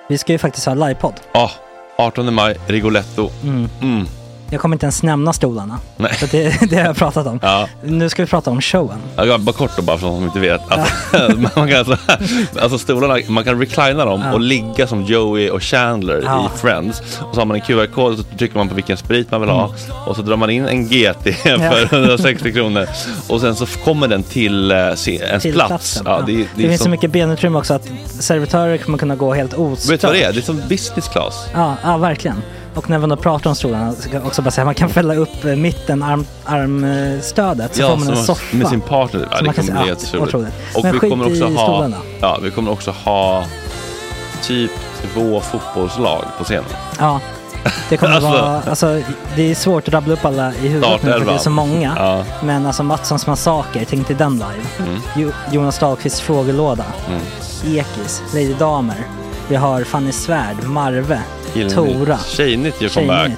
Vi ska ju faktiskt ha livepodd. Ja, 18 maj, Rigoletto. Jag kommer inte ens nämna stolarna. Nej. För det har jag pratat om. Ja. Nu ska vi prata om showen. Ja, bara kort då, bara för de som inte vet. Man kan alltså stolarna, man kan reclina dem och ligga som Joey och Chandler i Friends. Och så har man en QR-kod och så trycker man på vilken sprit man vill ha. Och så drar man in en GT för 160 kronor. Och sen så kommer den till ens plats. Ja, det finns så mycket benutrymme också att servitörer kommer kunna gå helt ostört. Vet du vad det är? Det är som business class. Ja, verkligen. Och när man då pratar om stolarna så kan jag också bara säga att man kan fälla upp mitten armstödet så får man en soffa med sin partner. Ja, det kommer bli helt otroligt. Och men vi kommer också stolarna. vi kommer också ha typ 2 fotbollslag på scenen. Ja. Det kommer vara, alltså det är svårt att rabbla upp alla i huvudet nu för det är så många. Ja. Men alltså Mattssons massaker, tänk till den live. Jonas Dahlqvists frågelåda. Ekis, Lady Damer. Vi har Fanny Svärd, Marve, Tora. Tjejnytt gör comeback.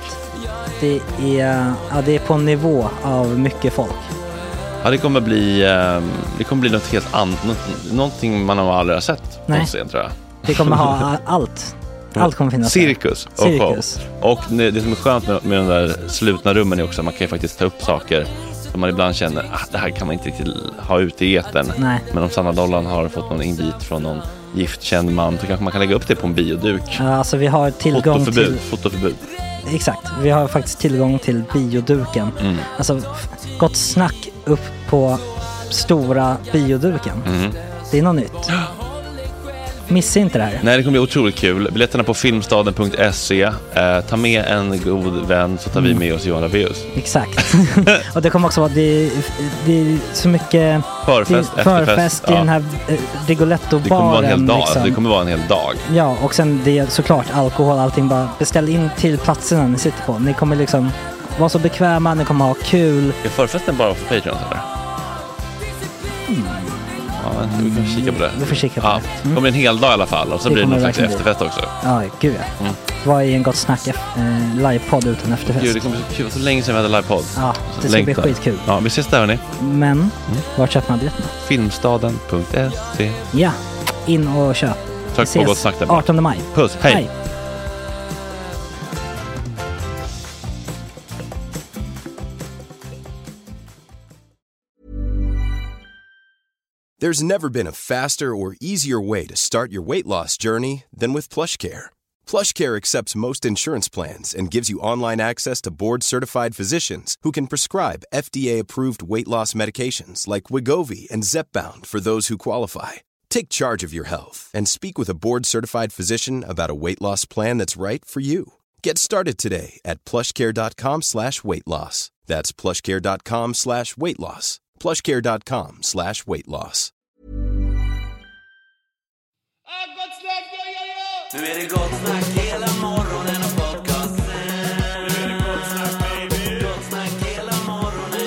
Det är på en nivå av mycket folk. Ja, det kommer bli något helt annat. Någonting man har aldrig sett på scen, tror jag. Vi kommer ha allt. Allt kommer finnas. Cirkus. Och det som är skönt med de där slutna rummen är också att man kan ju faktiskt ta upp saker som man ibland känner det här kan man inte riktigt ha ute i etern. Nej. Men om Sanna Dollan har fått någon invit från någon giftkänd man så kanske man kan lägga upp det på en bioduk. Ja, alltså vi har tillgång till fotoförbud. Exakt, vi har faktiskt tillgång till bioduken. Alltså gott snack upp på stora bioduken. Det är något nytt. Missa inte det här. Nej, det kommer bli otroligt kul. Biljetterna på filmstaden.se. Ta med en god vän så tar vi med oss Johan Rabaeus. Exakt. Och det kommer också vara det är så mycket förfest i den här Rigoletto-baren. Det kommer vara en hel dag. Liksom. Det kommer vara en hel dag. Ja, och sen det är såklart alkohol, allting. Bara beställ in till platserna ni sitter på. Ni kommer liksom vara så bekväma, ni kommer ha kul. Är förfesten bara för Patreon eller? Ja, vi kan kika på det. Vi får kika på det. Det kommer en hel dag i alla fall. Och så blir det någon slags efterfest också. Ja, gud ja. Vad är en gott snack livepodd utan efterfest? Gud, det kommer bli så länge sedan vi hade livepodd. Ja, det ska bli skitkul. Ja, vi ses där hörni. Men, vart köper man biljetterna? Filmstaden.se. Ja, in och köp. Tack på gott snack där. 18 maj. Puss, hej. There's never been a faster or easier way to start your weight loss journey than with PlushCare. PlushCare accepts most insurance plans and gives you online access to board-certified physicians who can prescribe FDA-approved weight loss medications like Wegovy and Zepbound for those who qualify. Take charge of your health and speak with a board-certified physician about a weight loss plan that's right for you. Get started today at plushcare.com/weightloss. That's plushcare.com/weightloss. plushcare.com/weightloss. Nu är det gott snack hela morgonen och podcasten. Nu är det gott snack baby. Gott snack hela morgonen,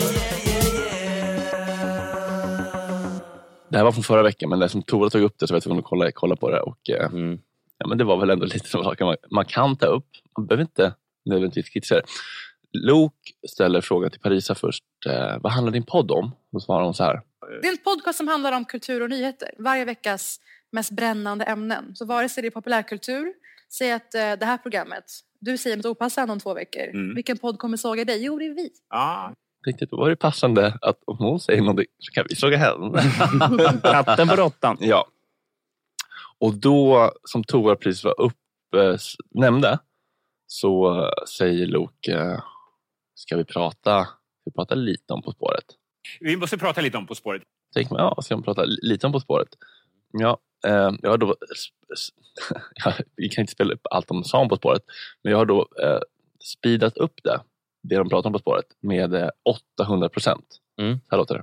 Det här var från förra veckan, men det som Tora tog upp det så vet jag att vi kolla på det. Och ja, men det var väl ändå lite som saker man kan ta upp. Man behöver inte nödvändigtvis kritisera. Lok ställer frågan till Parisa först. Vad handlar din podd om? Då svarar hon så här. Det är en podcast som handlar om kultur och nyheter. Varje veckas mest brännande ämnen. Så vare sig det är populärkultur, säg att det här programmet, du säger något opassande om 2 veckor. Vilken podd kommer såga dig? Jo, det är vi. Riktigt, då var det passande att om hon säger någonting så kan vi såga henne. Katten på råttan. Ja. Och då, som Tora precis var nämnde, så säger Lok, ska vi prata lite om På spåret? Vi måste prata lite om På spåret. Tänk mig, ska vi prata lite om På spåret? Ja, jag har då vi kan inte spela upp allt de sa om På spåret, men jag har då speedat upp det de pratar om På spåret med 800%. Här låter det.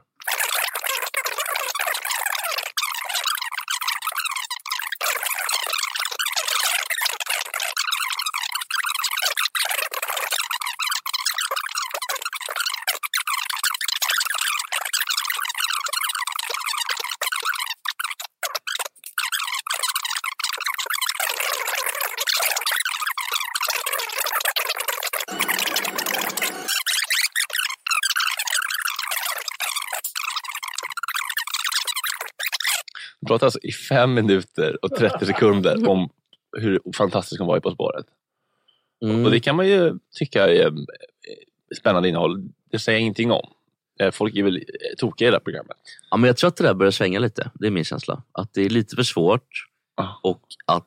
Vi pratar alltså i 5 minuter och 30 sekunder om hur fantastisk hon var i På spåret. Och det kan man ju tycka är spännande innehåll. Det säger jag ingenting om. Folk är väl tokiga i det här programmet. Ja, men jag tror att det där börjar svänga lite. Det är min känsla. Att det är lite för svårt och att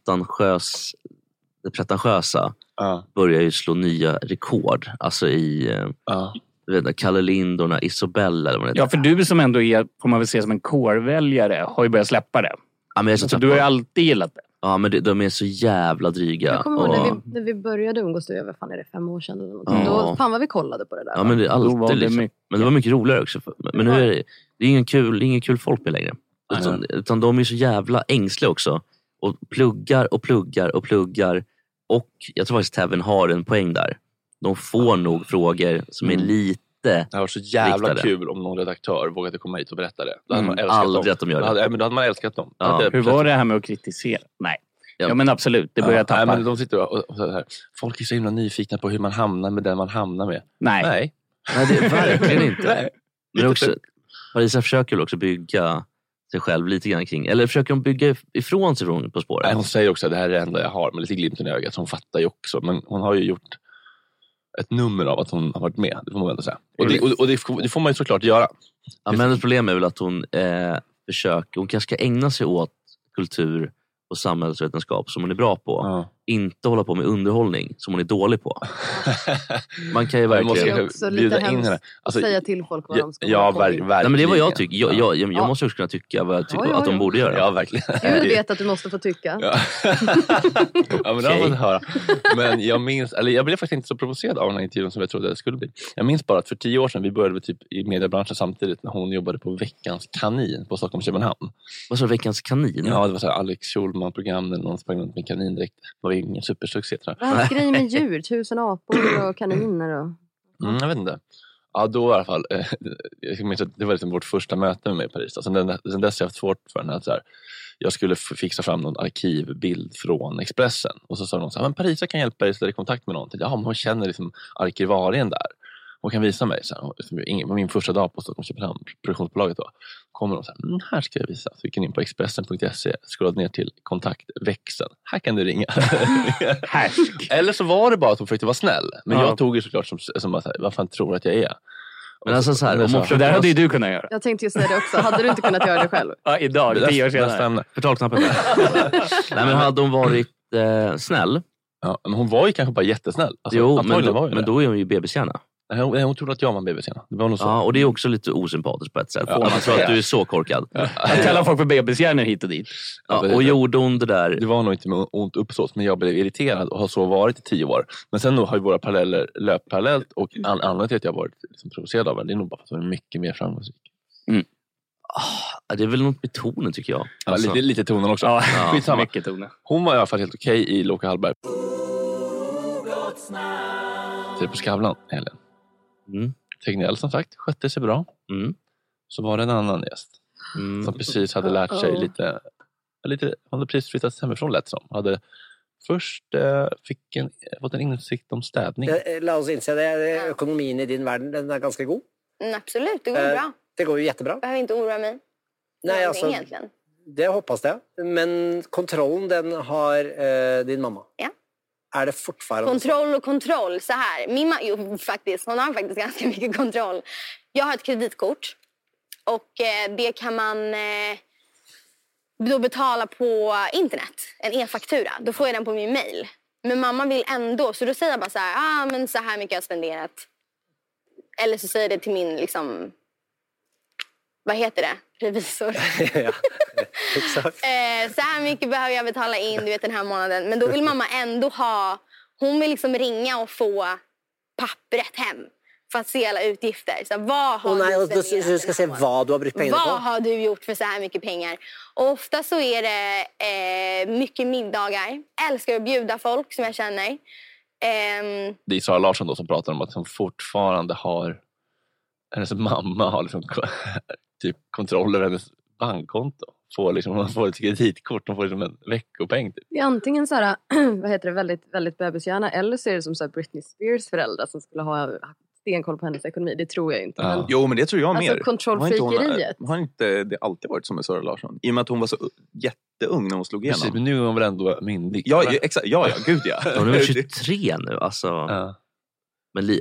det pretentiösa börjar ju slå nya rekord. Alltså i Kalle Lindorna, Isabella. Eller vad det heter. Ja, för du som ändå är, får man väl se som en kårväljare, har ju börjat släppa det. Ja, men så du har ju alltid gillat det. Ja, men de är så jävla dryga. Jag kommer ihåg när vi började umgås, över 5 år sedan eller någonting. Då fan vad vi kollade på det där. Ja, men det är alltid liksom. Men det var mycket roligare också. Men nu är det är ingen kul folk med längre. Utan de är så jävla ängsliga också. Och pluggar. Och jag tror faktiskt att Tevin har en poäng där. De får nog frågor som är lite det var så jävla kul om någon redaktör vågade komma hit och berätta det. Då hade man aldrig att de gör det. Men då hade man älskat dem. Hur var det här med att kritisera? Nej. Ja, men absolut, det börjar tappa. Men de sitter och så här. Folk är så himla nyfikna på hur man hamnar med den man hamnar med. Nej, det är verkligen inte. Men också, Parisa försöker också bygga sig själv lite grann kring. Eller försöker de bygga ifrån sig På spåret? Nej, hon säger också att det här är det enda jag har. Men lite glimten i ögat. Så hon fattar ju också. Men hon har ju gjort ett nummer av att hon har varit med. Det får man ändå säga. Och det får man ju såklart göra. Ja, men hennes problem är väl att hon försöker. Hon kanske ska ägna sig åt kultur och samhällsvetenskap som hon är bra på. Inte hålla på med underhållning som hon är dålig på. Man kan ju verkligen bjuda in henne. Alltså, säga till folk vad de ska verkligen. Nej, men det är vad jag tycker. Jag måste också kunna tycka vad jag tycker att de borde göra. Ja, verkligen. Du vet att du måste få tycka. Ja, men det har man höra. Men jag blev faktiskt inte så provocerad av den här intervjun som jag trodde det skulle bli. Jag minns bara att för 10 år sedan, vi började typ i mediebranschen samtidigt när hon jobbade på Veckans kanin på Stockholm Köpenhamn. Vad sa Veckans kanin? Ja, det var så här Alex Schulman-program där någon sprang runt med kanindräkt. Det var ingen supersuccé, tror jag. Vad är grej med djur? 1000 apor och kaniner och... Jag vet inte. Ja, då i alla fall. Jag minns att det var liksom vårt första möte med mig i Paris. Sen dess har jag haft svårt för den här, så här. Jag skulle fixa fram någon arkivbild från Expressen. Och så sa någon så här, men Parisa kan hjälpa dig att ställa i kontakt med någon. Ja, men hon känner liksom arkivarien där. Hon kan visa mig. Så här, min första dag på Stockholm Köpenhamn, produktionsbolaget då. Kommer de så här ska jag visa. Så vi kan in på Expressen.se, scrollade ner till kontaktväxeln. Här kan du ringa. Eller så var det bara att hon försökte vara snäll. Men jag tog ju såklart som bara så här, vad fan tror att jag är? Men alltså så här, det där hade ju du kunnat göra. Jag tänkte just säga det också. Hade du inte kunnat göra det själv? Ja, idag, 10 år senare. Förtalknappen. Nej, men hade hon varit snäll? Ja, men hon var ju kanske bara jättesnäll. Alltså, jo, men då är hon ju bebishjärna. Hon trodde att jag var en bebishjärna. Det var nog så. Ja, och det är också lite osympatiskt på ett sätt. Man tror att du är så korkad. Jag kallar folk för bebishjärnor hit och dit. Ja, och gjorde hon det där? Det var nog inte med ont uppsåt, men jag blev irriterad och har så varit i 10 år. Men sen har ju våra paralleller löpt parallellt och anledningen till att jag har varit liksom provocerad av det är nog bara för att hon är mycket mer framgångsrik. Det är väl något med tonen, tycker jag. Alltså. Ja, lite tonen också. Ja, mycket tonen. Hon var i alla fall helt okej i Loka Hallberg. Det är på Skavlan, Helen. Tegnell som sagt skötte sig bra. Så var det en annan gäst som precis hade lärt sig lite hade precis flyttat hemifrån, lätt som hade först fått en insikt om städning. Låt oss inse det, ekonomin i din värld, den är ganska god. Absolut, det går bra. Det går ju jättebra. Jag behöver inte oroa mig. Nej, alltså, egentligen. Det hoppas jag. Men kontrollen, den har din mamma. Ja. Är det fortfarande kontroll så här. Min mamma, faktiskt, hon har faktiskt ganska mycket kontroll. Jag har ett kreditkort och det kan man då betala på internet, en e-faktura. Då får jag den på min mail. Men mamma vill ändå, så då säger jag bara så här, men så här mycket jag har spenderat. Eller så säger det till min liksom, vad heter det? Revisor. Ja, exakt. Så här mycket behöver jag betala in, du vet, den här månaden. Men då vill mamma ändå hon vill liksom ringa och få pappret hem för att se alla utgifter. Så vad har du ska se vad du har brukt pengar på. Vad har du gjort för så här mycket pengar? Och ofta så är det mycket middagar. Jag älskar att bjuda folk som jag känner. Det är Sara Larsson då som pratar om att hon fortfarande har, hennes mamma har liksom typ kontroll över hennes bankkonto. Hon får ett kreditkort, hon får liksom en veckopeng typ. Det är antingen så här, vad heter det, väldigt, väldigt bebishjärna, eller så är det som så här Britney Spears föräldrar som skulle ha stenkoll på hennes ekonomi. Det tror jag inte. Men, jo, men det tror jag mer. Alltså kontrollfreakeriet. Har inte det alltid varit som med Sara Larsson? I och med att hon var så jätteung när hon slog igenom. Precis, men nu är hon väl ändå myndig. Ja, exakt. Ja, gud ja. Hon är 23 nu, alltså. Ja. Men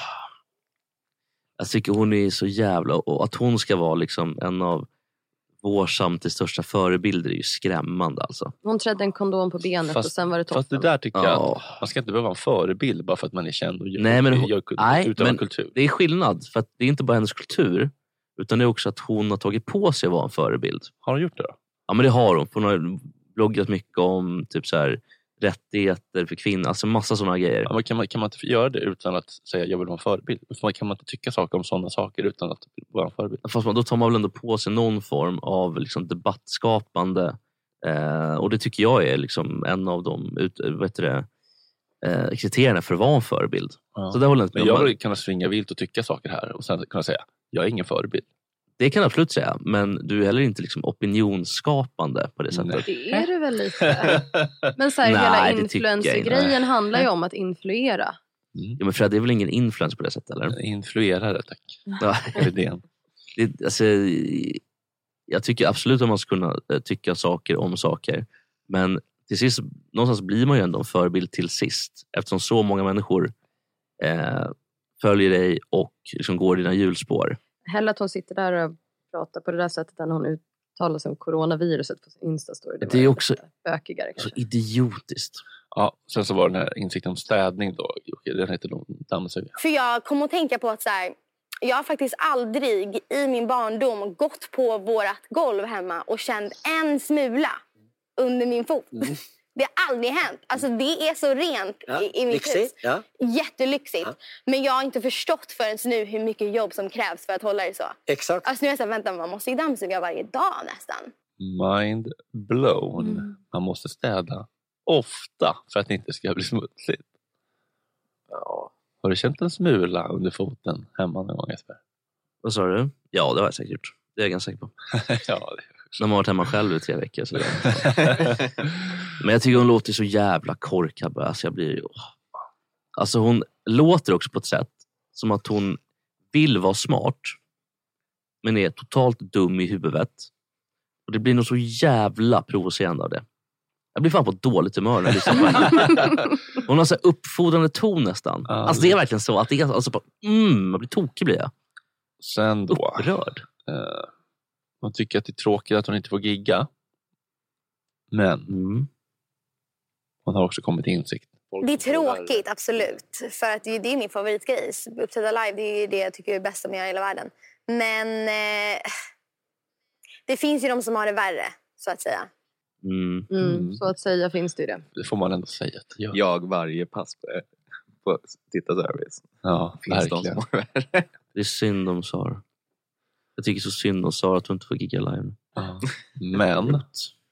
jag tycker hon är så jävla... Och att hon ska vara liksom en av vår samtids största förebilder är ju skrämmande alltså. Hon trädde en kondom på benet och sen var det toppen. Fast det där tycker jag, man ska inte behöva vara en förebild bara för att man är känd och utövar kultur. Det är skillnad, för att det är inte bara hennes kultur, utan det är också att hon har tagit på sig att vara en förebild. Har hon gjort det då? Ja, men det har hon. Hon har bloggat mycket om typ så här rättigheter för kvinnor, alltså massa sådana grejer. Ja, men kan man inte göra det utan att säga jag vill vara en förebild? Kan man inte tycka saker om sådana saker utan att vara en förebild? Fast då tar man väl ändå på sig någon form av liksom debattskapande, och det tycker jag är liksom en av de kriterierna för att vara en förebild. Ja. Så det håller inte men jag vill kunna svinga vilt och tycka saker här och sen kunna säga jag är ingen förebild. Det kan jag absolut säga, men du är heller inte liksom opinionsskapande på det sättet. Det är du väl lite. Men så här, hela influencer-grejen handlar ju om att influera. Ja, men Fred är väl ingen influencer på det sättet, eller? Influerare, tack. Ja, alltså, jag tycker absolut att man ska kunna tycka saker om saker. Men till sist, någonstans blir man ju ändå en förebild till sist. Eftersom så många människor följer dig och liksom går dina hjulspår. Hellre att hon sitter där och pratar på det där sättet än hon uttalar sig om coronaviruset på sin Insta-story. Det är också bökigare, så idiotiskt. Ja, sen så var den här insikten om städning då. Den heter nog dammsugare. För jag kommer att tänka på att så här, jag har faktiskt aldrig i min barndom gått på vårat golv hemma och känt en smula under min fot. Det har aldrig hänt. Alltså det är så rent i mitt hus. Ja. Jättelyxigt. Ja. Men jag har inte förstått förrän nu hur mycket jobb som krävs för att hålla det så. Exakt. Alltså nu är jag så här, vänta, man måste ju dammsuga varje dag nästan. Mind blown. Man måste städa ofta för att det inte ska bli smutsigt. Ja. Har du känt en smula under foten hemma någon gång, Jesper? Vad sa du? Ja, det har jag säkert gjort. Det är jag ganska säker på. Ja, det när man har varit hemma själv i 3 veckor. Så men jag tycker hon låter så jävla korkad. Alltså, jag blir... alltså hon låter också på ett sätt som att hon vill vara smart men är totalt dum i huvudet. Och det blir nog så jävla provocerande av det. Jag blir fan på dåligt humör när liksom hon har så här uppfordrande ton nästan. Alltså det är verkligen så att det är alltså man blir tokig blir jag. Sen då upprörd. Hon tycker att det är tråkigt att hon inte får gigga. Men hon har också kommit till insikt. Det är tråkigt, absolut. För att det är min favoritgrej. Uppträda live, det är det jag tycker är bäst som jag gör i hela världen. Men det finns ju de som har det värre, så att säga. Så att säga finns det ju det. Det får man ändå säga. Jag varje pass på tittarservice. Ja, finns verkligen. De som har det värre. Det är synd om Sara. Jag tycker så synd om Sara att hon inte får gigga live. Ja. Men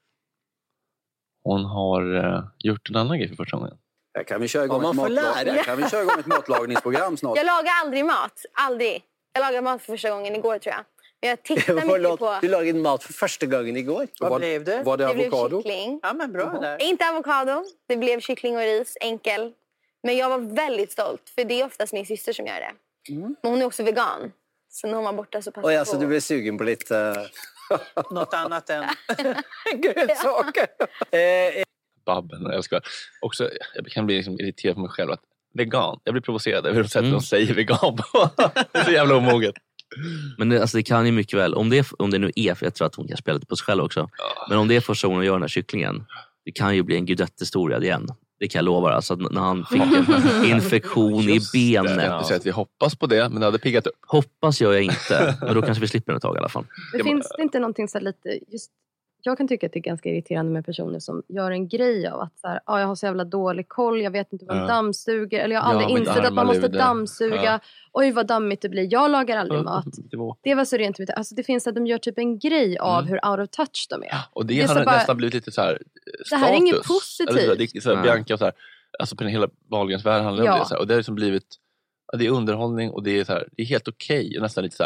hon har gjort en annan grej för första gången. Kan vi köra igång ett matlagningsprogram snart? Jag lagar aldrig mat. Aldrig. Jag lagade mat för första gången igår, tror jag. Men jag tittar mycket på... Du lagade mat för första gången igår. Vad blev det? Var det avokado? Blev kyckling. Ja, men bra där. Inte avokado. Det blev kyckling och ris. Enkel. Men jag var väldigt stolt. För det är oftast min syster som gör det. Men hon är också vegan. Så när hon var borta så passade jag på. Så du blev sugen på lite... något annat än grönsaker. Babben, jag älskar. Också, jag kan bli liksom irriterad på mig själv att vegan. Jag blir provocerad över hur de säger vegan på. Det är så jävla omoget. Men det kan ju mycket väl, om det nu är, för jag tror att hon kan spela lite på sig själv också. Men om det är första gången att göra den här kycklingen, det kan ju bli en Gudette-historia igen. Det kan jag lova. Alltså när han fick en infektion i benen. Jag säga att vi hoppas på det, men det hade piggat upp. Hoppas jag inte, men då kanske vi slipper ett tag i alla fall. Det finns det inte någonting så lite... Just, jag kan tycka att det är ganska irriterande med personer som gör en grej av att så här, jag har så jävla dålig koll, jag vet inte vad en dammsuger, eller jag har aldrig insett att man måste dammsuga. Ja. Oj, vad dammigt det blir. Jag lagar aldrig mat. Det var så rent. Alltså det finns att de gör typ en grej av hur out of touch de är. Och det har nästan blivit lite så här status. Det här är inget positivt. Det är så här, Bianca och så här, alltså på den hela Wahlgrens värld handlar om det. Så här, och det har liksom blivit, det är underhållning och det är så här, det är helt okej. Nästan lite så här,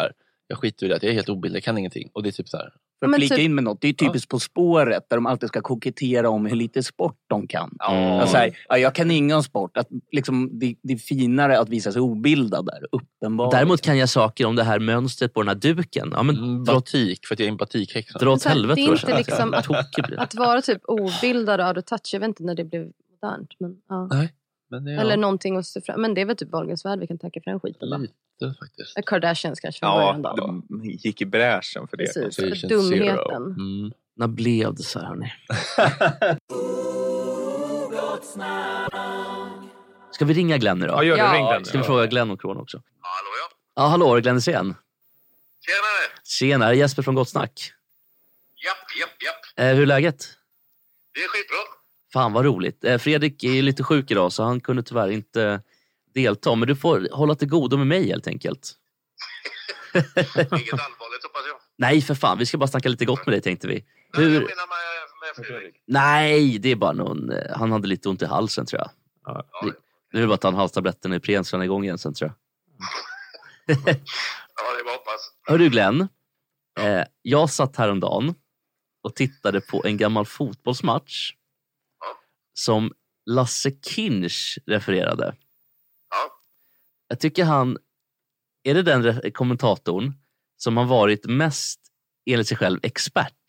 Jag skiter i det, jag är helt obildad, jag kan ingenting. Och det är typ så här. För att flika in med något, det är typiskt På spåret där de alltid ska kokettera om hur lite sport de kan. Alltså, jag kan ingen sport. Att, liksom, det är finare att visa sig obildad där, uppenbart. Däremot kan jag saker om det här mönstret på den här duken. Ja, men batik, för att jag är en batikhäxa. Dra åt helvete. Det är inte liksom att vara typ obildad och out of touch. Jag vet inte när det blev modernt. Men, ja. Nej, men det, eller någonting att se fram. Men det är väl typ Wahlgrens värld vi kan tacka för den skiten då. Lite faktiskt. Kardashians kanske. De gick i bräschen för det. Precis, för dumheten. När blev det så här, hörni? Ska vi ringa Glenn nu då? Ja, gör det. Ring Glenn. Ska vi fråga Glenn och Kron också? Hallå, ja. Ja, hallå, Glenn Sen. Tjenare. Jesper från Gott Snack. Japp. Hur är läget? Det är skitbra. Fan vad roligt. Fredrik är lite sjuk idag så han kunde tyvärr inte delta. Men du får hålla till godo med mig helt enkelt. Inget allvarligt hoppas jag. Nej för fan, vi ska bara snacka lite gott med dig tänkte vi. Jag menar med Fredrik. Nej, det är bara någon... Han hade lite ont i halsen tror jag. Ja. Det är bara att ta en halstabletten i prensarna igång igen sen tror jag. Ja, det var hoppas. Hör du Glenn? Jag satt häromdagen och tittade på en gammal fotbollsmatch som Lasse Kinch refererade. Ja. Jag tycker han... Är det den kommentatorn som har varit mest, enligt sig själv, expert?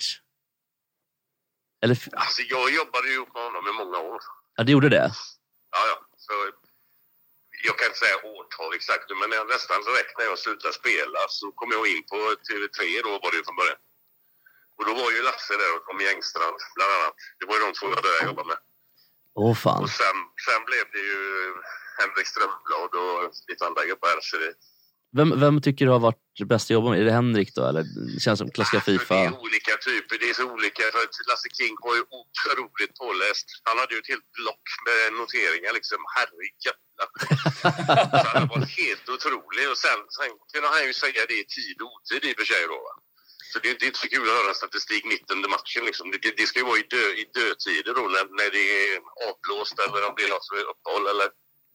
Eller... Alltså, jag jobbade ju med honom i många år. Ja, det gjorde det? Ja. Så jag kan inte säga årtal exakt, men nästan direkt när jag slutade spela så kom jag in på TV3 då var det ju från början. Och då var ju Lasse där och Tommy Engstrand bland annat. Det var ju de två jag jobbade med. Åh fan. Och sen blev det ju Henrik Strömblad och lite andra gubbar. Så det... Vem tycker du har varit bäst att jobba med? Är det Henrik då? Eller det känns som klassiska FIFA? Det är olika typer. Det är så olika. För att Lasse King var ju otroligt påläst. Han hade ju ett helt block med noteringar liksom. Herrejävlar. Så han var helt otrolig. Och sen kunde han ju säga det i tid och otid i och för sig då. Va? Så det är inte så kul att höra statistik mitt under matchen liksom. Det ska ju vara i dödtider då när det är avblåst eller om det är något som är uppehåll eller...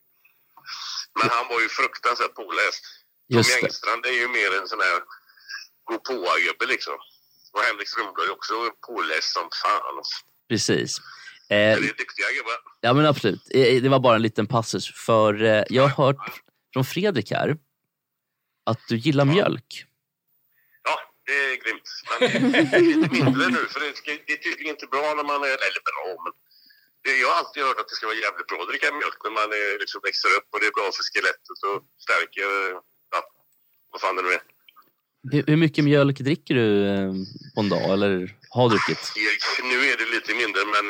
Men han var ju fruktansvärt påläst. Tommy Engstrand är ju mer en sån här gå-på-gubbe liksom. Och Henrik Strömblad är också påläst som fan. Precis. Det är duktiga gubbar. Ja men absolut. Det var bara en liten passus. För jag har hört från Fredrik här att du gillar mjölk. Ja, det är grymt. Men det är lite mindre nu. För det är tydligen inte bra när man är... Eller bra, men... Jag har alltid hört att det ska vara jävligt bra att dricka mjölk när man liksom växer upp. Och det är bra för skelettet och stärker... Vad fan är det med? Hur mycket mjölk dricker du på en dag? Eller har druckit? Nu är det lite mindre, men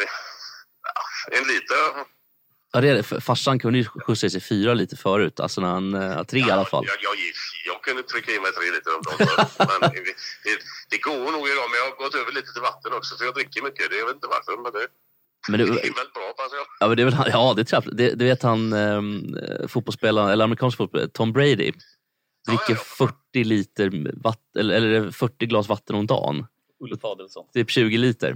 en liter. Ja, det är det. Farsan kunde ju skjutsa i sig 4 liter förut. Alltså när han 3 i alla fall. Jag kunde trycka i mig 3 liter om dagen. Men det går nog idag, men jag har gått över lite till vatten också. Så jag dricker mycket. Jag vet inte varför, men det är väl bra, alltså. Ja, men det är väl, ja, det tror jag. Det vet han fotbollsspelaren, eller amerikansk fotboll, Tom Brady. Dricker 40 liter vatten, eller 40 glas vatten om dagen. Typ 20 liter.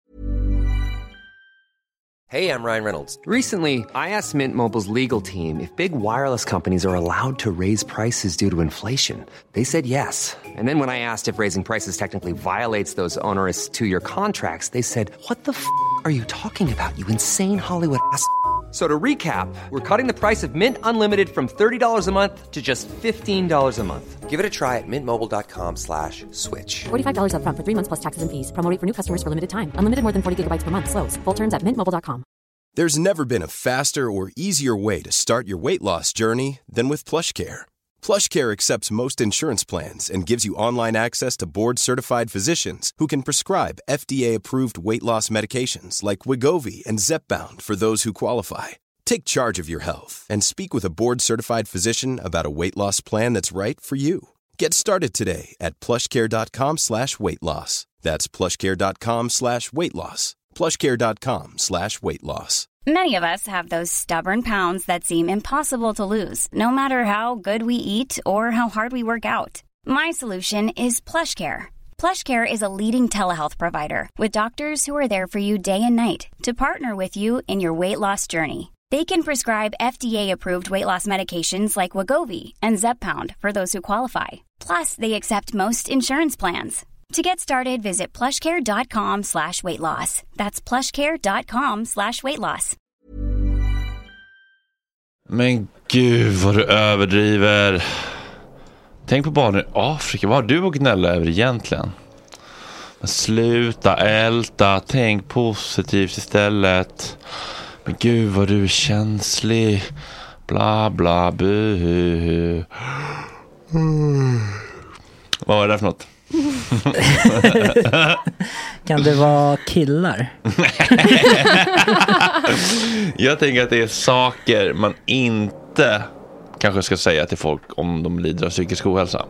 Hey, I'm Ryan Reynolds. Recently, I asked Mint Mobile's legal team if big wireless companies are allowed to raise prices due to inflation. They said yes. And then when I asked if raising prices technically violates those onerous 2-year contracts, they said, "What the f*** are you talking about, you insane Hollywood ass?" So to recap, we're cutting the price of Mint Unlimited from $30 a month to just $15 a month. Give it a try at mintmobile.com/switch. $45 up front for 3 months plus taxes and fees. Promo rate for new customers for limited time. Unlimited more than 40 gigabytes per month. Slows full terms at mintmobile.com. There's never been a faster or easier way to start your weight loss journey than with PlushCare. PlushCare accepts most insurance plans and gives you online access to board-certified physicians who can prescribe FDA-approved weight loss medications like Wegovy and Zepbound for those who qualify. Take charge of your health and speak with a board-certified physician about a weight loss plan that's right for you. Get started today at plushcare.com/weightloss. That's plushcare.com/weightloss. plushcare.com/weightloss. Many of us have those stubborn pounds that seem impossible to lose, no matter how good we eat or how hard we work out. My solution is PlushCare. PlushCare is a leading telehealth provider with doctors who are there for you day and night to partner with you in your weight loss journey. They can prescribe FDA-approved weight loss medications like Wegovy and Zepbound for those who qualify. Plus, they accept most insurance plans. To get started, visit plushcare.com/weightloss. That's plushcare.com/weightloss. Men gud vad du överdriver. Tänk på barnen i Afrika. Vad har du att gnälla över egentligen? Men sluta älta. Tänk positivt istället. Men gud vad du är känslig. Bla bla buhu. Vad var det där för något? Kan det vara killar? Jag tänker att det är saker man inte kanske ska säga till folk om de lider av psykisk ohälsa.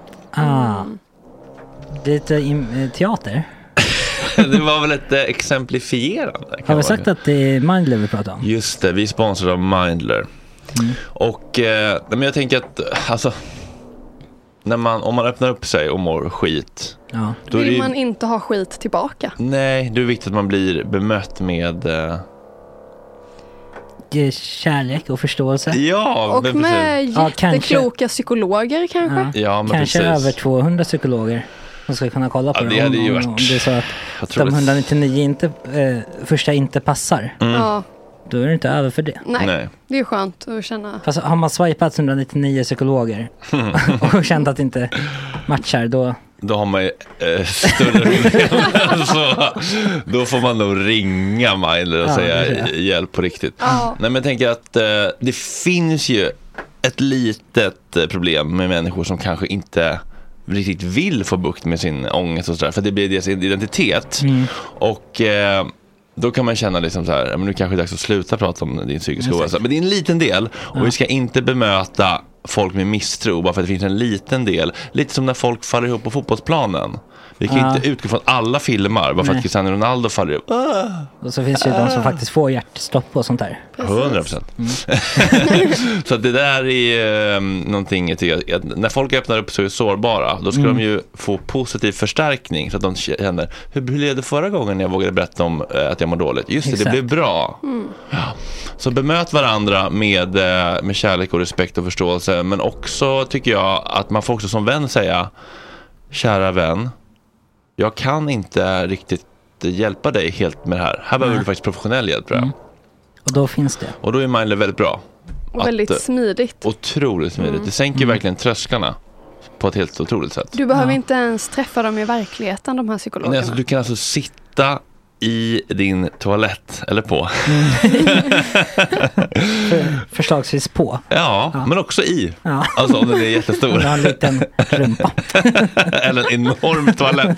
Det är lite teater. Det var väl ett exemplifierande. Har vi sagt att det är Mindler vi pratar om? Just det, vi är sponsrade av Mindler. Och men jag tänker att alltså, om man öppnar upp sig och mår skit, då vill man inte ha skit tillbaka. Nej, det är viktigt att man blir bemött med kärlek och förståelse. Ja, och med jättekloka psykologer kanske. Ja, men kanske precis. över 200 psykologer som ska kunna kolla på det. Om det är så att de 199 första inte passar. Då är det inte över för det. Nej. Det är skönt att känna. Fast har man swipat 199 psykologer och känt att det inte matchar, då har man ju större problem. Då får man nog ringa Mindler och säga hjälp på riktigt. Nej, men jag tänker att det finns ju ett litet problem med människor som kanske inte riktigt vill få bukt med sin ångest och sådär, för det blir deras identitet. Och då kan man känna liksom så här, men nu kanske det är dags att sluta prata om din psykiska ohälsa. Men det är en liten del, och vi ska inte bemöta folk med misstro bara för att det finns en liten del. Lite som när folk faller ihop på fotbollsplanen. Vi kan inte utgå från alla filmer bara för att Cristiano Ronaldo faller ihop. Och så finns det ju de som faktiskt får hjärtstopp och sånt där. 100%. Så det där är någonting jag tycker, att när folk öppnar upp så är sårbara, då ska de ju få positiv förstärkning så att de känner, hur blev det förra gången jag vågade berätta om att jag mår dåligt? Just det blev bra. Så bemöt varandra med kärlek och respekt och förståelse, men också tycker jag att man får också som vän säga, kära vän, jag kan inte riktigt hjälpa dig helt med det här. Här behöver du faktiskt professionell hjälp, tror jag. Och då finns det. Och då är Mindler väldigt bra. Och väldigt smidigt. Otroligt smidigt. Det sänker verkligen trösklarna på ett helt otroligt sätt. Du behöver inte ens träffa dem i verkligheten, de här psykologerna. Nej, alltså, du kan alltså sitta i din toalett eller på. Förslagsvis på. Ja, men också i. Alltså om den är jättestor. Du har en liten rumpa. Eller en enorm toalett.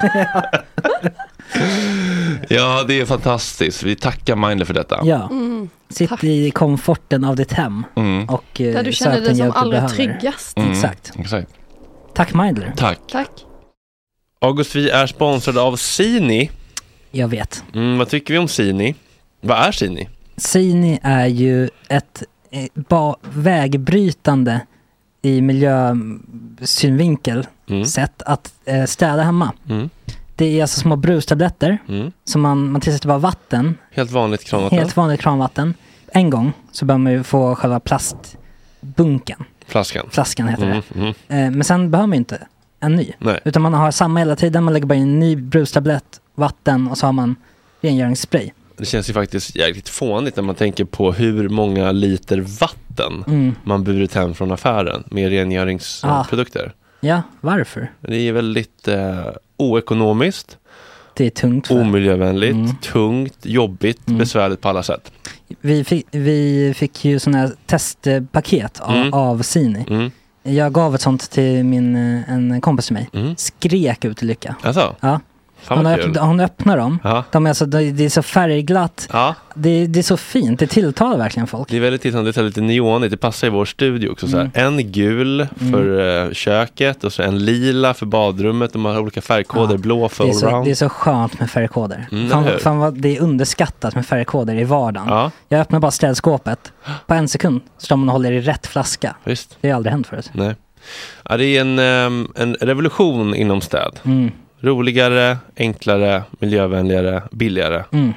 Ja, det är fantastiskt. Vi tackar Mindler för detta. Ja. Sitt i komforten av ditt hem. Och där du känner dig som allra tryggast. Exakt. Tack Mindler. Tack. August, vi är sponsrade av Sini. Jag vet. Vad tycker vi om Sini? Vad är Sini? Sini är ju ett vägbrytande i miljösynvinkel sätt att städa hemma. Det är alltså små brustabletter som man tillsätter bara vatten. Helt vanligt kranvatten. Helt vanligt kranvatten. En gång så bör man ju få själva plastbunken. Flaskan heter det. Men sen behöver man ju inte en ny. Nej. Utan man har samma hela tiden. Man lägger bara in en ny brustablett, vatten och så har man rengöringsspray. Det känns ju faktiskt jäkligt fånigt när man tänker på hur många liter vatten man burit hem från affären med rengöringsprodukter. Ja, varför? Det är väldigt oekonomiskt. Det är tungt. Omiljövänligt, tungt, jobbigt, besvärligt på alla sätt. Vi fick ju sådana här testpaket av Sini. Jag gav ett sånt till en kompis till mig. Skrek ut i lycka. Alltså? Ja. Hon öppnar dem. De är alltså, det är så färgglatt. Det är så fint. Det tilltalar verkligen folk. Det är väldigt tilltalande. Det är lite neonigt. Det passar i vår studio också. Så här. En gul för köket och så en lila för badrummet. De har olika färgkoder. Blå för allround. Det är så skönt med färgkoder. Det är underskattat med färgkoder i vardagen. Jag öppnar bara städskåpet. På en sekund står man och håller i rätt flaska. Visst. Det har aldrig hänt förut. Nej. Ja, det är en revolution inom städ. Roligare, enklare, miljövänligare, billigare.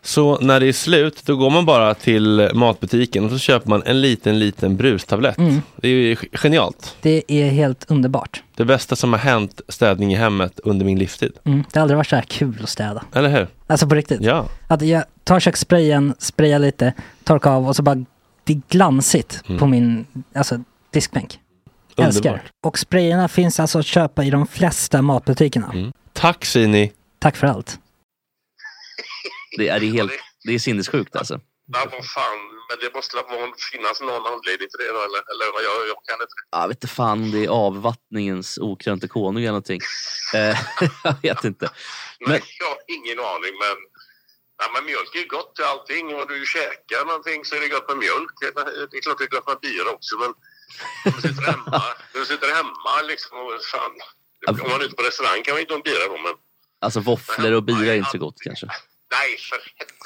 Så när det är slut, då går man bara till matbutiken och så köper man en liten brustablett. Det är ju genialt. Det är helt underbart. Det bästa som har hänt städning i hemmet under min livstid. Det har aldrig varit så här kul att städa. Eller hur? Alltså på riktigt. Ja. Att jag tar kökssprayen, sprayar lite, torkar av och så bara det är glansigt på min diskbänk. Älskar. Och sprayerna finns alltså att köpa i de flesta matbutikerna. Tack Sini. Tack för allt. Det är sinnessjukt alltså. Nej, vad fan. Men det måste finnas någon anledning till det då, eller jag kan inte. Jag vet inte fan, det är avvattningens okrönte konung eller någonting. Jag vet inte. Men jag har ingen aning, men mjölk är gott till allting. Och du käkar någonting så är det gott med mjölk. Det är klart det är gott med bira också, men du sitter hemma liksom och fan. Om man är ute på restaurang kan man inte ha en bira då, men... Alltså våfflor och bira är inte så gott kanske. Nej, för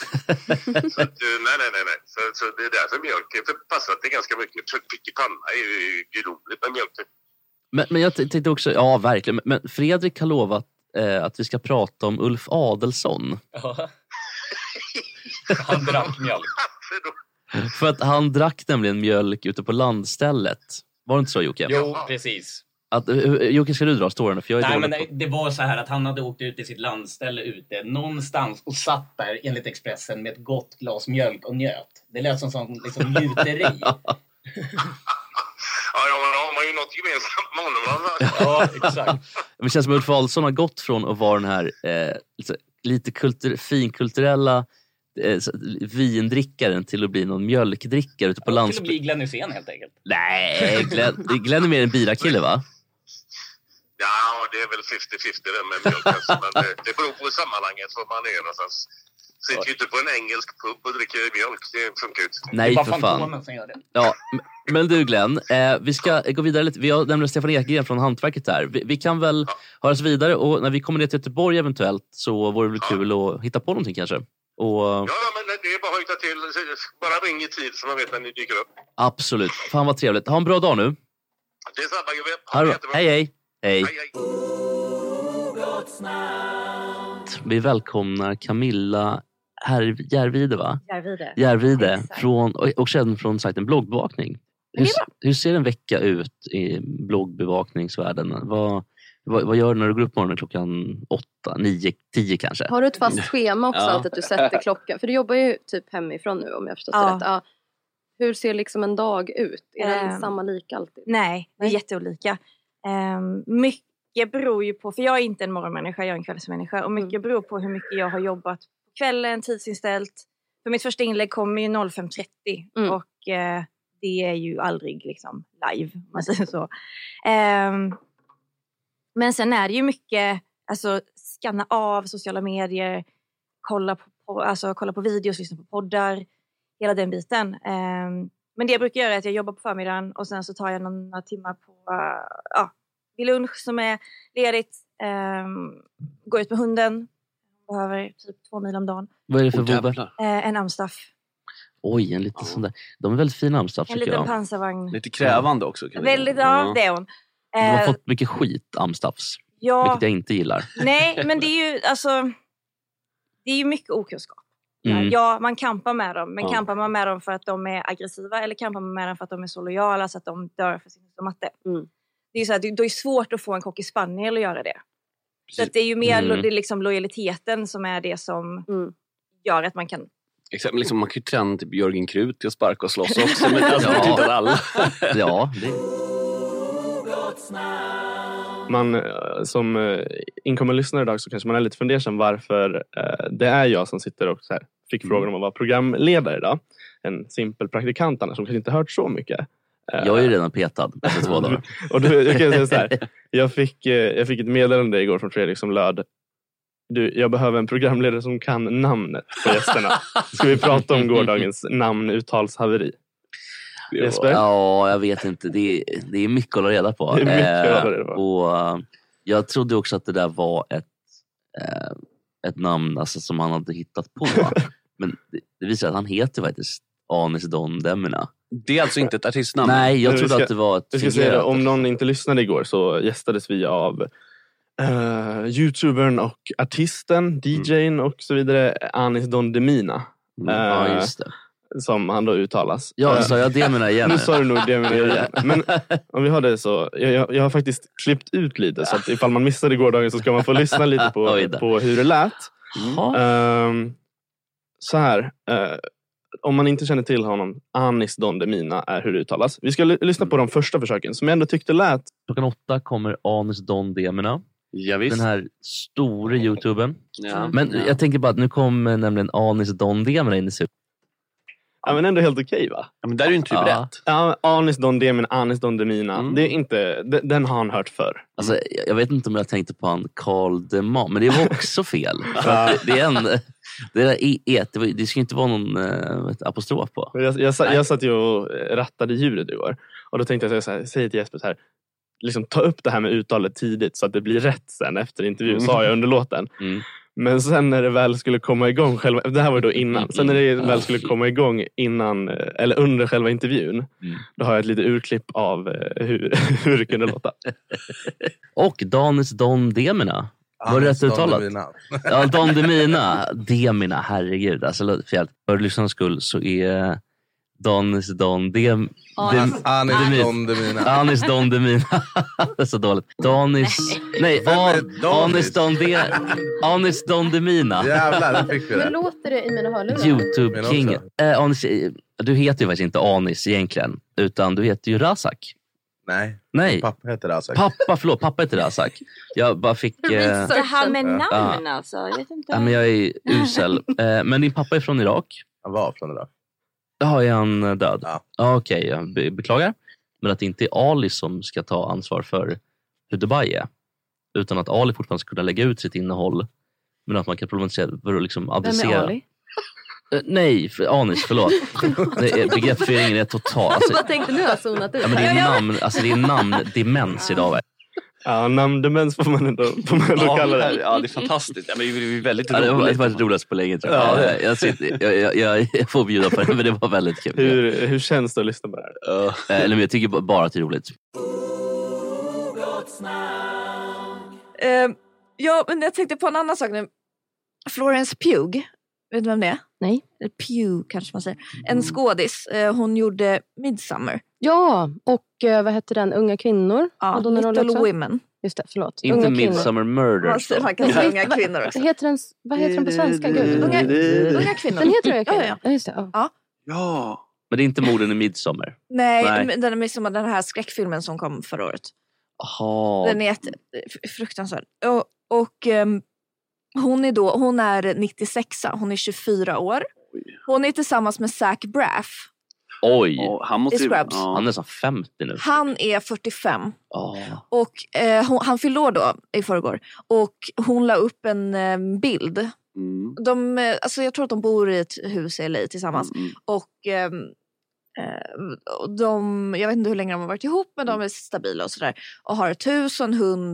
nej. Så det är därför mjölk passar till ganska mycket. Pyttipanna är ju roligt med mjölk. Men jag tänkte också, ja verkligen. Men Fredrik har lovat att vi ska prata om Ulf Adelsohn. Han drack mjölk. För att han drack nämligen mjölk ute på landstället. Var det inte så, Jocke? Jo, precis. Jocke, ska du dra storyn? För jag är Nej, men det var så här att han hade åkt ut i sitt landställe ute någonstans och satt där enligt Expressen med ett gott glas mjölk och njöt. Det lät som sån liksom njuteri. Ja, men då har man ju något gemensamt med honom. Ja, exakt. Det känns som att Ulf Adelsohn har gått från att vara den här lite finkulturella vindrickaren till att bli någon mjölkdrickare ute på landsbygden. Till att bli Glenn Hysén helt enkelt. Nej, Glenn är mer en birakille, va? Ja, det är väl 50-50 det med mjölk. Men det beror på sammanhanget för man är någonstans. Sitter ju inte på en engelsk pub och dricker mjölk. Det funkar inte. Nej, det är för bara fan. Som gör det. Ja, men du Glenn, vi ska gå vidare lite. Vi har nämligen Stefan Ekgren från Hantverket här. Vi kan väl höra oss vidare och när vi kommer ner till Göteborg eventuellt så vore det väl kul att hitta på någonting kanske. Ja, men det är bara att höjta till. Bara ring i tid så man vet när ni dyker upp. Absolut. Fan vad trevligt. Ha en bra dag nu. Det är samma, Gubbe. Hej. Vi välkomnar Camilla Järvide, va? Järvide från, och känd från sajten Bloggbevakning. Hur ser en vecka ut i bloggbevakningsvärlden? Vad gör du när du går upp morgonen klockan 8, 9, 10 kanske? Har du ett fast schema också, att du sätter klockan? För du jobbar ju typ hemifrån nu om jag förstått det rätt. Ja. Hur ser liksom en dag ut? Är den samma lika alltid? Nej, det är jätteolika. Mycket beror ju på, för jag är inte en morgonmänniska, jag är en kvällsmänniska. Och mycket beror på hur mycket jag har jobbat på kvällen, tidsinställt. För mitt första inlägg kommer ju 05.30 och det är ju aldrig liksom live, om man säger så. Men sen är det ju mycket, alltså skanna av sociala medier, kolla på videos, lyssna på poddar, hela den biten. Men det jag brukar göra är att jag jobbar på förmiddagen och sen så tar jag några timmar på vid lunch som är ledigt. Går ut med hunden, behöver typ 2 mil om dagen. Vad är det för vovve? En amstaff. Oj, en liten sån där. De är väldigt fina amstaff, en liten pansarvagn. Lite krävande också. Väldigt, ja, det är hon. De har fått mycket skit, amstaffs. Ja. Vilket jag inte gillar. Nej, men det är ju det är ju mycket okunskap. Ja, man kampar med dem. Men kampar man med dem för att de är aggressiva eller kampar man med dem för att de är så lojala så att de dör för sin matte? Det är ju så här, det är svårt att få en cocker spaniel att göra det. Så att det är ju mer det är liksom lojaliteten som är det som gör att man kan... Exakt, men liksom, man kan ju träna typ Jörgen Krut till att sparka och slåss också. Men alltså, det är inte alla. Ja, det... Man som inkommande lyssnare idag så kanske man är lite fundersam varför det är jag som sitter och så här, fick frågan om att vara programledare idag. En simpel praktikant annars som kanske inte hört så mycket. Jag är ju redan petad efter 2 dagar. Och då, jag kan säga så här, jag fick ett meddelande igår från Fredrik som löd: jag behöver en programledare som kan namnet på gästerna. Ska vi prata om gårdagens namnuttalshaveri? Jesper? Ja, jag vet inte. Det är mycket att hålla reda på. Det är mycket att hålla reda på. Och jag trodde också att det där var ett namn alltså, som han hade hittat på. Men det visar att han heter faktiskt Anis Don Demina. Det är alltså inte ett artistnamn? Nej, jag trodde att det var ett... Jag ska säga det, om någon inte lyssnade igår så gästades vi av YouTubern och artisten, DJn och så vidare, Anis Don Demina. Ja, just det. Som han då uttalas. Ja, sa jag Demina igen? Nu sa du nog Demina igen. Men om vi har det så, jag har faktiskt klippt ut lite så att ifall man missade gårdagen så ska man få lyssna lite på hur det lät. Så här, om man inte känner till honom, Anis Don Demina är hur det uttalas. Vi ska lyssna på de första försöken som jag ändå tyckte lät. Klockan 8 kommer Anis Don Demina. Ja, visst. Den här stora YouTuben. Men jag tänker bara att nu kommer nämligen Anis Don Demina in i sig. Ja, men ändå helt okej, va? Ja, men där är ju inte typ rätt. Ja, Anis Don Demina, Anis Don Demina. Det är inte, den har han hört för. Alltså, jag vet inte om jag tänkte på han Carl Deman, men det var också fel. För det är en... Det ska inte vara någon apostrof på. Jag satt ju och rattade ljudet igår. Och då tänkte jag säga till Jesper så här, liksom ta upp det här med uttalet tidigt så att det blir rätt sen efter intervjun, sa jag under låten. Men sen när det väl skulle komma igång själva, det här var ju då innan, sen när det väl skulle komma igång innan, eller under själva intervjun, då har jag ett litet urklipp av hur det kunde låta. Och Anis Don Demina. Var det rätt uttalat? Ja, Don Demina. Demina, herregud. Alltså, för lyssnarnas skull så är Anis Don Demina. Anis Don Demina. Det är så dåligt. Anis Don Demina. Jävlar, det fick vi det. Hur låter det i mina hörlurar? YouTube-king. Du heter ju faktiskt inte Anis egentligen, utan du heter ju Razak. Nej. Pappa heter Razak. Pappa heter Razak. Jag bara fick... Det här med namn alltså, jag vet inte. Ja, men jag är usel. Men din pappa är från Irak. Han var från Irak. Ja, är han död? Ja. Okej, jag beklagar. Men att det inte är Ali som ska ta ansvar för hur Dubai är. Utan att Ali fortfarande ska kunna lägga ut sitt innehåll. Men att man kan problematisera för att liksom adressera... Vem är Ali? Nej, Anis, förlåt. Begreppsföringen är total. Alltså, jag tänkte nu har jag zonat ut. Ja, men det är namndemens idag. Ja, namndemens får man ändå kalla det. Ja, det är fantastiskt. Ja, men det är väldigt roligt. roligt. Det var det roligaste på länge, tror jag. Jag får bjuda på det, men det var väldigt kul. Hur känns det att lyssna på det här? Eller jag tycker bara att det är roligt. Ja, men jag tänkte på en annan sak nu. Florence Pugh. Vet du vem det är? Nej. Pugh kanske man säger. En skådis. Hon gjorde Midsommar. Ja, och vad hette den? Unga kvinnor? Ja, Little Women. Just det, förlåt. Inte Unga Midsommar Murder. Man kan säga Unga kvinnor också. Vad heter den på svenska? Gud. Unga kvinnor. Den heter Unga kvinnor? Ja. Just det. Ja. Men det är inte morden i Midsommar. Nej. Den är Midsommar, den här skräckfilmen som kom förra året. Aha. Den är fruktansvärd. Och hon är 96, hon är 24 år. Hon är tillsammans med Zach Braff. Oj, han är nästan 50 nu. Han är 45. Och han fyllde år då i förrgår. Och hon la upp en bild. Alltså jag tror att de bor i ett hus i LA tillsammans. Och jag vet inte hur länge de har varit ihop, men de är stabila och sådär. Och har ett hus och en hund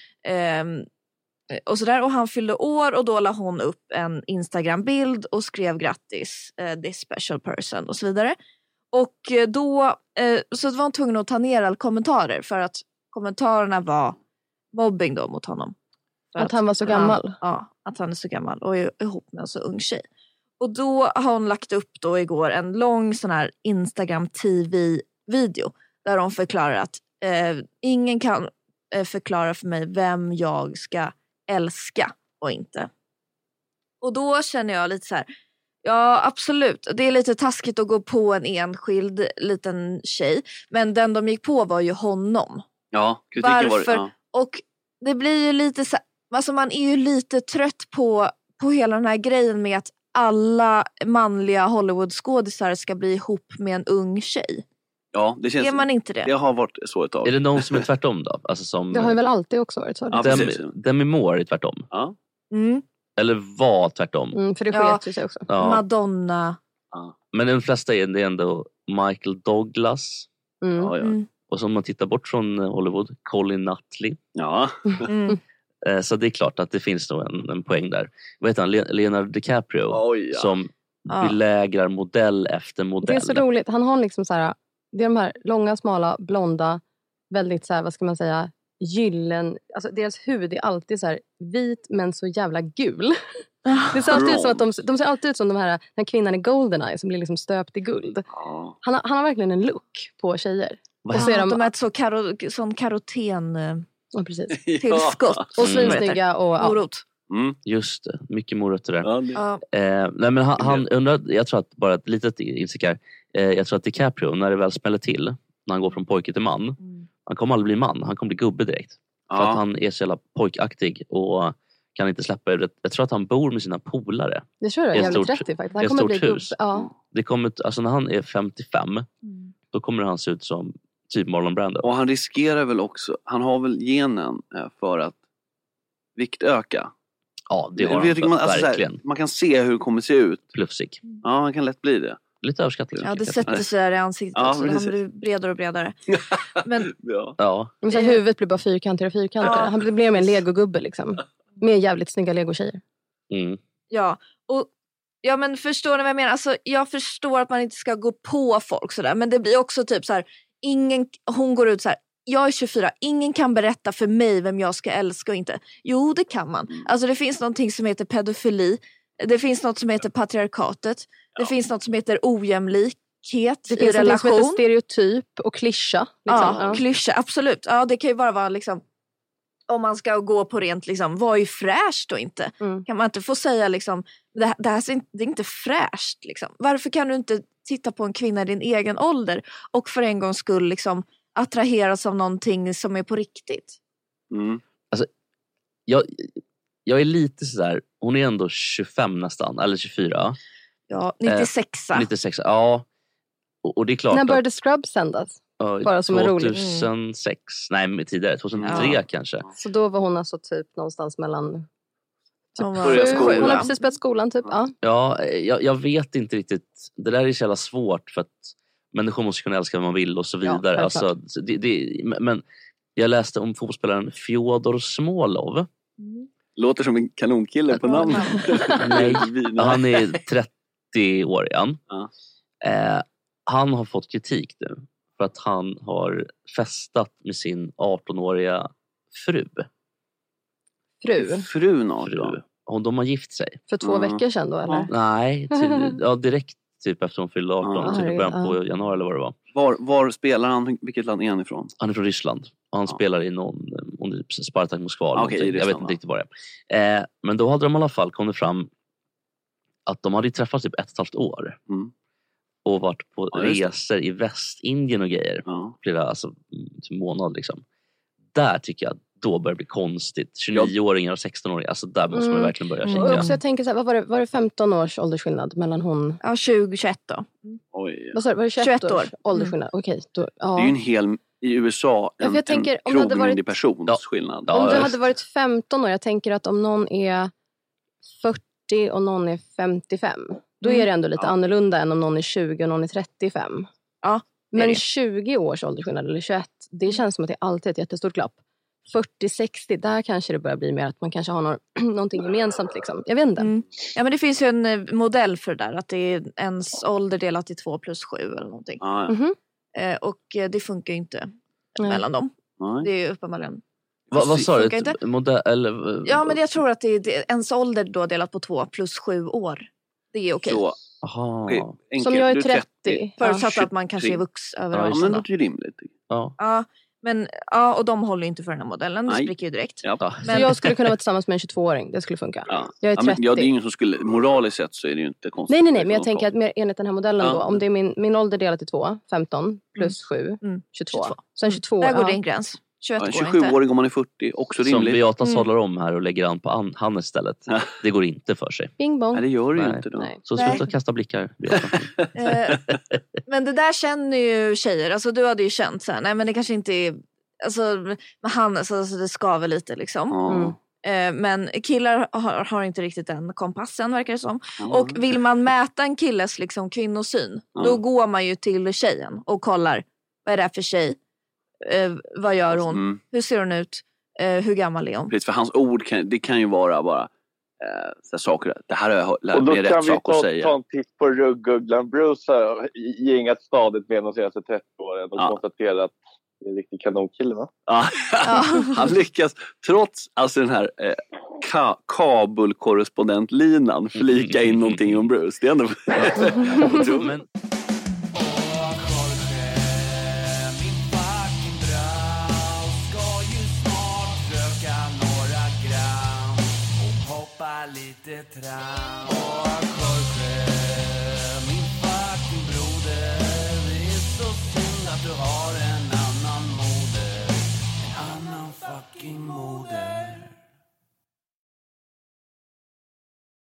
och sådär. Och han fyllde år och då la hon upp en Instagram-bild och skrev grattis, this special person och så vidare. Och då så var hon tvungen att ta ner alla kommentarer för att kommentarerna var mobbing då mot honom. Att han var så gammal? Ja, att han är så gammal och är ihop med en så ung tjej. Och då har hon lagt upp då igår en lång sån här Instagram TV-video där hon förklarar att ingen kan förklara för mig vem jag ska älska och inte. Och då känner jag lite så här, ja absolut, det är lite taskigt att gå på en enskild liten tjej, men den de gick på var ju honom. Ja, kritiken varför? Var Och det blir ju lite så, alltså man är ju lite trött på hela den här grejen med att alla manliga Hollywood-skådisar ska bli ihop med en ung tjej. Ja, det känns. Är man inte det? Det har varit så ett tag. Är det någon som är tvärtom då? Alltså som, det har ju väl alltid också varit så. Ja, Demi Moore är tvärtom. Ja. Eller var tvärtom. För det sket ju sig också. Ja. Madonna. Ja. Men de flesta är det ändå Michael Douglas. Ja. Och som man tittar bort från Hollywood, Colin Nutley. Ja. Så det är klart att det finns nog en poäng där. Vad heter han? Leonardo DiCaprio. Som belägrar modell efter modell. Det är så roligt. Han har liksom så här, det är de här långa, smala, blonda, väldigt så här, vad ska man säga, gyllen, alltså deras hud är alltid så här vit men så jävla gul. Det ser alltid ut som att de ser alltid ut som den här kvinnan i Goldeneye som blir liksom stöpt i guld. Han har verkligen en look på tjejer. Och så är de ett sån karoten precis. Tillskott. Och svinsnygga och morot. Just det, mycket morötter där. Nej, men han undrar, jag tror att bara ett litet insikar. Jag tror att DiCaprio, när det väl smäller till, när han går från pojke till man, han kommer aldrig bli man, han kommer bli gubbe direkt. För att han är så jävla pojkaktig och kan inte släppa det. Jag tror att han bor med sina polare. Det tror jag är jävligt rätt i faktiskt. Han kommer bli gubbe. Det kommer, alltså när han är 55, då kommer han se ut som typ Marlon Brando. Och han riskerar väl också, han har väl genen för att viktöka. Ja, det har han verkligen. Man kan se hur det kommer se ut. Plufsig. Ja, man kan lätt bli det. Lite överskattad. Ja, det sätter sig där i ansiktet också. Han blir bredare och bredare. Men, Men så huvudet blir bara fyrkantigare. Han blir mer en legogubbe liksom. Med jävligt snygga legotjejer. Ja, och men förstår ni vad jag menar? Alltså, jag förstår att man inte ska gå på folk sådär. Men det blir också typ så här, hon går ut så här, jag är 24, ingen kan berätta för mig vem jag ska älska och inte. Jo, det kan man. Alltså det finns någonting som heter pedofili. Det finns något som heter patriarkatet. Det finns något som heter ojämlikhet i relation. Det finns något som heter stereotyp och klyscha. Liksom. Klyscha, absolut. Ja, det kan ju bara vara liksom, om man ska gå på rent liksom, vad är fräscht och inte? Kan man inte få säga liksom, det är inte fräscht liksom. Varför kan du inte titta på en kvinna i din egen ålder och för en gångs skull liksom attraheras av någonting som är på riktigt? Alltså, jag är lite sådär, hon är ändå 25 nästan, eller 24. Ja, 96. 96, ja. Och det är klart. När började Scrubs sändas? Bara som 2006, nej tidigare, 2003 kanske. Så då var hon alltså typ någonstans mellan... Hon har precis börjat skolan typ. Ja, jag vet inte riktigt. Det där är så jävla svårt för att människor måste kunna älska vad man vill och så vidare. Alltså, men jag läste om fotbollsspelaren Fjodor Smolov. Låter som en kanonkille på namn. Nej, han är 30 år igen. Han har fått kritik nu för att han har festat med sin 18-åriga fru. Frun 18? Och de har gift sig. För 2 veckor sedan då, eller? Nej, direkt typ efter hon fyllde 18. Typ i början på januari eller vad det var. Var spelar han? Vilket land är han ifrån? Han är från Ryssland. Och han spelar i någon Spartak Moskva. Okay, jag vet inte riktigt vad det är. Men då hade de i alla fall kommit fram att de hade träffats typ 1,5 år. Och varit på resor i Västindien och grejer. Flera månader liksom. Där tycker jag då börjar det bli konstigt. 29-åringar och 16-åringar. Alltså där måste man verkligen börja kika. Och jag tänker så här, var det 15 års åldersskillnad mellan hon? Ja, 20-21 då. Vad sa du, var det 21 år åldersskillnad? Okej, då, det är ju en hel, i USA, en krogmyndig persons skillnad. Om det hade varit 15 år, jag tänker att om någon är 40 och någon är 55, då är det ändå lite annorlunda än om någon är 20 och någon är 35. Ja, men 20 års åldersskillnad eller 21, det känns som att det alltid är ett jättestort glapp. 40-60, där kanske det börjar bli mer att man kanske har någonting gemensamt liksom. Jag vet inte. Ja, men det finns ju en modell för det där, att det är ens ålder delat till 2 + 7 eller någonting. Och det funkar ju inte mellan dem. Det är ju uppenbarligen. Vad sa du? Ja, men jag tror att det är ens ålder då delat på 2 + 7 år. Det är okej. Som jag är 30. Förutsatt att man kanske är över 18. Men det är ju rimligt. Ja. Men, och de håller ju inte för den här modellen. Det spricker ju direkt. Men jag skulle kunna vara tillsammans med en 22-åring. Det skulle funka. Jag är 30. Det är ingen som skulle, moraliskt sett så är det ju inte konstigt. Nej, men jag tänker att enligt den här modellen då, om det är min ålder delat till 2, 15 + 7, 22. Sen 22. Där går det en gräns. 27-åring om man är 40, också rimligt. Som Beata sadlar om här och lägger an på Hannes istället. Det går inte för sig. Bing bong. Nej, det gör det ju inte då. Nej. Så sluta kasta blickar. Men det där känner ju tjejer. Alltså du hade ju känt så här, nej men det kanske inte är, alltså med Hannes, alltså det skaver lite liksom. Men killar har inte riktigt den kompassen, verkar det som. Och vill man mäta en killes liksom kvinnosyn, då går man ju till tjejen och kollar, vad är det för tjej? Vad gör hon? Hur ser hon ut? Hur gammal är hon? Precis, för hans ord det kan ju vara bara saker. Det här har jag lärt mig rätt sak att säga. Och då kan vi ta en titt på rugguglan Bruce här, gängat stadigt med de senaste 30 åren och konstatera att är en riktig kanonkille, va? Ja. Han lyckas, trots alltså den här Kabul-korrespondentlinan, flika in någonting om Bruce. Det är ändå otroligt. Lite tram och Jorge, min fucking broder. Det är så synd att du har en annan moder. En annan fucking moder.